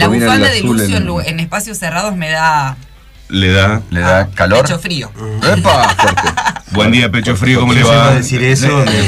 La bufanda de azul Lucio en espacios cerrados me da... ¿Le da calor? Pecho frío. ¡Epa! Fuerte. Buen día, pecho frío, ¿cómo le va? a decir eso?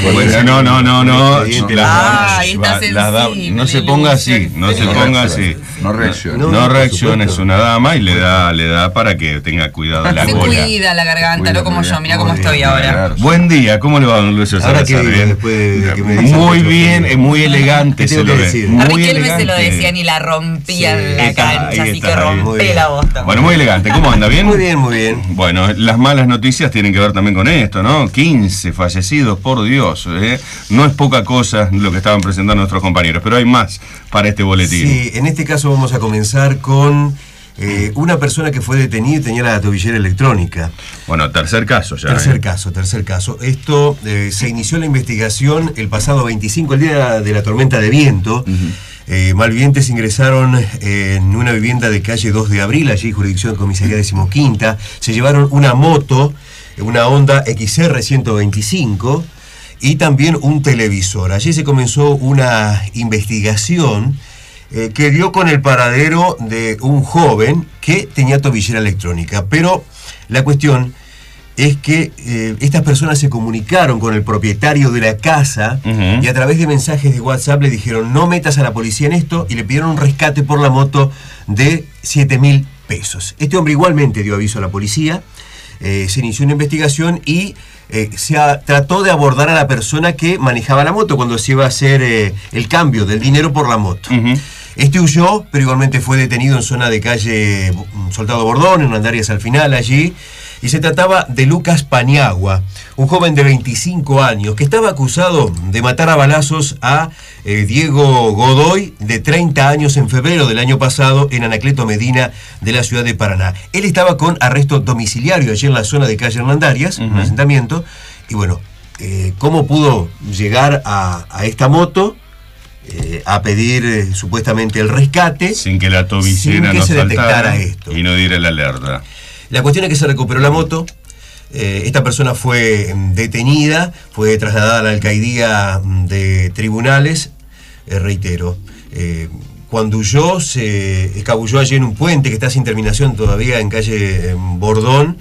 No. Ahí está sensible. No se ponga así, no se ponga así. No reaccione. No reaccione, es una dama y le da para que tenga cuidado la Se gola. cuida la garganta, no como yo, mira cómo estoy ahora. Buen día, ¿cómo le va, don Lucio Ahora Salazar? que después de que me dice Muy pecho bien, frío. muy elegante ¿Qué se tengo lo que ve. decir? A Muy Riquelme se lo elegante. decían y la rompía en la Sí, cancha, ahí así está, que ahí. Muy rompé bien. la bosta. Bueno, muy elegante. ¿Cómo anda? ¿Bien? Muy bien, muy bien. Bueno, las malas noticias tienen que ver también con esto, ¿no? 15 fallecidos, por Dios, ¿eh? No es poca cosa lo que estaban presentando nuestros compañeros, pero hay más para este boletín. Sí, en este caso vamos a comenzar con una persona que fue detenida y tenía la tobillera electrónica. Bueno, tercer caso ya. Tercer caso. Esto se inició la investigación el pasado 25, el día de la tormenta de viento. Malvivientes ingresaron en una vivienda de calle 2 de Abril, allí jurisdicción de comisaría 15ª. Se llevaron una moto, una Honda XR 125 y también un televisor. Allí se comenzó una investigación que dio con el paradero de un joven que tenía tobillera electrónica. Pero la cuestión es que estas personas se comunicaron con el propietario de la casa y a través de mensajes de WhatsApp le dijeron: no metas a la policía en esto, y le pidieron un rescate por la moto de 7.000 pesos. Este hombre igualmente dio aviso a la policía, se inició una investigación y trató de abordar a la persona que manejaba la moto cuando se iba a hacer el cambio del dinero por la moto. Este huyó, pero igualmente fue detenido en zona de calle Soldado Bordón, en Andarias al final allí. Y se trataba de Lucas Paniagua, un joven de 25 años que estaba acusado de matar a balazos a Diego Godoy, de 30 años, en febrero del año pasado en Anacleto Medina de la ciudad de Paraná. Él estaba con arresto domiciliario allí en la zona de calle Hernandarias, un asentamiento. Y bueno, ¿cómo pudo llegar a esta moto? A pedir supuestamente el rescate Sin que la tobillera sin que no se detectara saltara esto. y no diera la alerta. La cuestión es que se recuperó la moto. Esta persona fue detenida, fue trasladada a la alcaidía de tribunales. Reitero, cuando huyó, se escabulló allí en un puente que está sin terminación todavía en calle Bordón,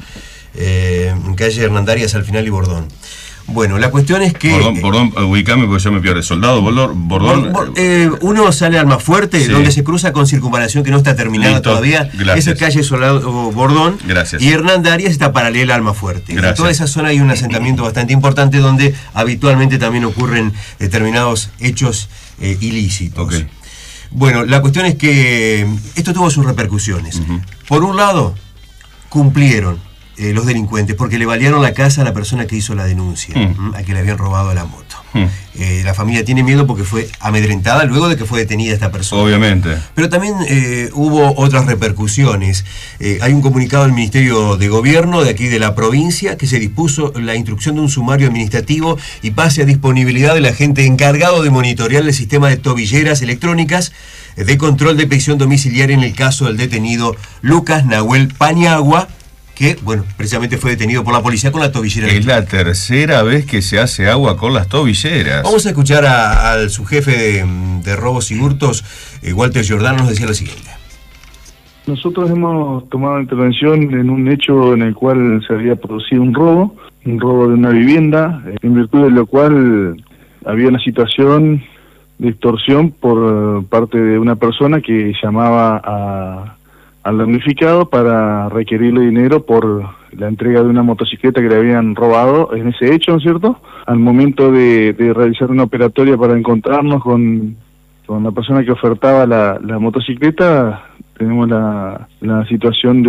en calle Hernandarias al final y Bordón. Bueno, la cuestión es que... Bordón, ubicame porque yo me pierdo. Soldado, Bordón. Uno sale al más fuerte, Sí. donde se cruza con circunvalación que no está terminada Listo. todavía. Gracias. Esa es calle Soldado Bordón. Gracias. Y Hernandarias está paralela al más fuerte. Gracias. En toda esa zona hay un asentamiento bastante importante donde habitualmente también ocurren determinados hechos ilícitos. Ok. Bueno, la cuestión es que esto tuvo sus repercusiones. Por un lado, cumplieron los delincuentes porque le balearon la casa a la persona que hizo la denuncia, a que le habían robado la moto. La familia tiene miedo porque fue amedrentada luego de que fue detenida esta persona. Obviamente. Pero también hubo otras repercusiones. Hay un comunicado del Ministerio de Gobierno de aquí de la provincia que se dispuso la instrucción de un sumario administrativo y pase a disponibilidad del agente encargado de monitorear el sistema de tobilleras electrónicas de control de prisión domiciliaria en el caso del detenido Lucas Nahuel Paniagua, que, bueno, precisamente fue detenido por la policía con la tobillera. Es la tercera vez que se hace agua con las tobilleras. Vamos a escuchar al subjefe de robos y hurtos, Walter Giordano, nos decía lo siguiente. Nosotros hemos tomado intervención en un hecho en el cual se había producido un robo de una vivienda, en virtud de lo cual había una situación de extorsión por parte de una persona que llamaba al damnificado para requerirle dinero por la entrega de una motocicleta que le habían robado en ese hecho, ¿no es cierto? Al momento de realizar una operatoria para encontrarnos con la persona que ofertaba la motocicleta, tenemos la situación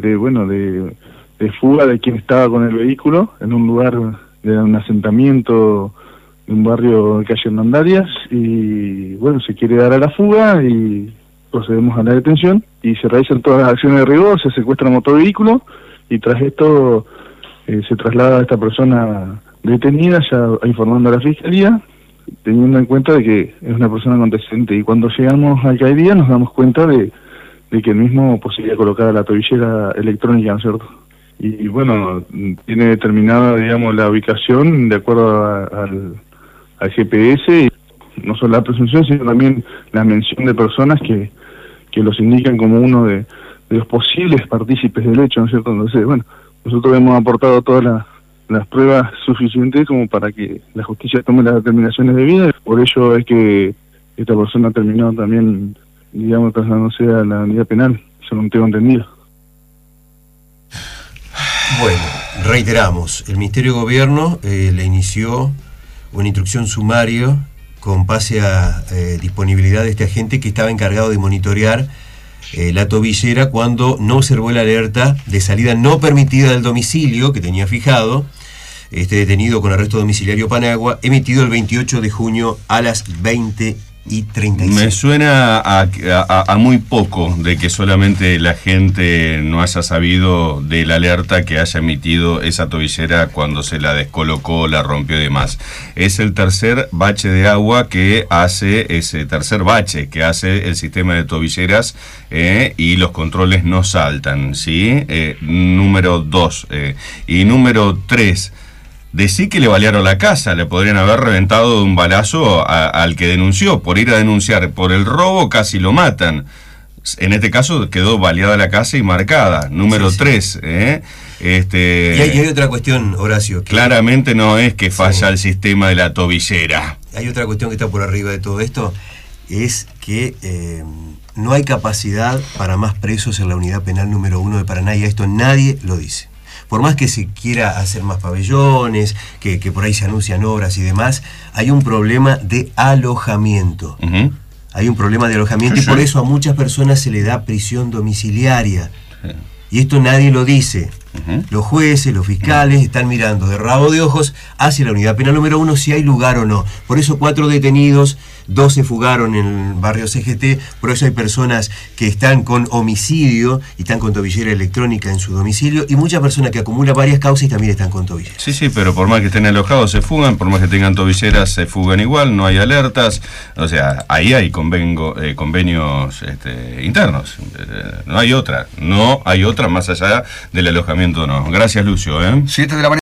de fuga de quien estaba con el vehículo en un lugar de un asentamiento de un barrio de calle Hernandarias, y bueno, se quiere dar a la fuga y procedemos a la detención y se realizan todas las acciones de rigor, se secuestra el motovehículo y tras esto se traslada a esta persona detenida ya informando a la fiscalía, teniendo en cuenta de que es una persona con antecedente, y cuando llegamos a alcaldía nos damos cuenta de que el mismo poseía colocada la tobillera electrónica, ¿no es cierto? Y bueno, tiene determinada, digamos, la ubicación de acuerdo al GPS, y no solo la presunción, sino también la mención de personas que que los indican como uno de los posibles partícipes del hecho, ¿no es cierto? Entonces, bueno, nosotros hemos aportado todas las pruebas suficientes como para que la justicia tome las determinaciones debidas. Por ello es que esta persona terminó también, digamos, trasladándose a la unidad penal, según tengo entendido. Bueno, reiteramos, el Ministerio de Gobierno le inició una instrucción sumaria con base a disponibilidad de este agente que estaba encargado de monitorear la tobillera cuando no observó la alerta de salida no permitida del domicilio que tenía fijado este detenido con arresto domiciliario Panagua, emitido el 28 de junio a las 20:36. Me suena a muy poco de que solamente la gente no haya sabido de la alerta que haya emitido esa tobillera cuando se la descolocó, la rompió y demás. Es el tercer bache de agua que hace, ese tercer bache que hace el sistema de tobilleras y los controles no saltan, ¿sí? Número 2. Y número 3. Decí que le balearon la casa, le podrían haber reventado de un balazo al que denunció. Por ir a denunciar por el robo casi lo matan. En este caso quedó baleada la casa y marcada. Número 3. Y hay otra cuestión, Horacio. Claramente no es que falla el sistema de la tobillera. Hay otra cuestión que está por arriba de todo esto, es que no hay capacidad para más presos en la unidad penal número 1 de Paraná, y esto nadie lo dice. Por más que se quiera hacer más pabellones, que por ahí se anuncian obras y demás, hay un problema de alojamiento. Hay un problema de alojamiento y por eso a muchas personas se le da prisión domiciliaria. Y esto nadie lo dice. Los jueces, los fiscales están mirando de rabo de ojos hacia la unidad penal número 1 si hay lugar o no. Por eso 4 detenidos, 2 se fugaron en el barrio CGT, por eso hay personas que están con homicidio y están con tobillera electrónica en su domicilio, y muchas personas que acumulan varias causas y también están con tobilleras. Sí, pero por más que estén alojados se fugan, por más que tengan tobilleras se fugan igual, no hay alertas, o sea, ahí hay convenios internos, no hay otra más allá del alojamiento, no. Gracias, Lucio. 7 de la mañana.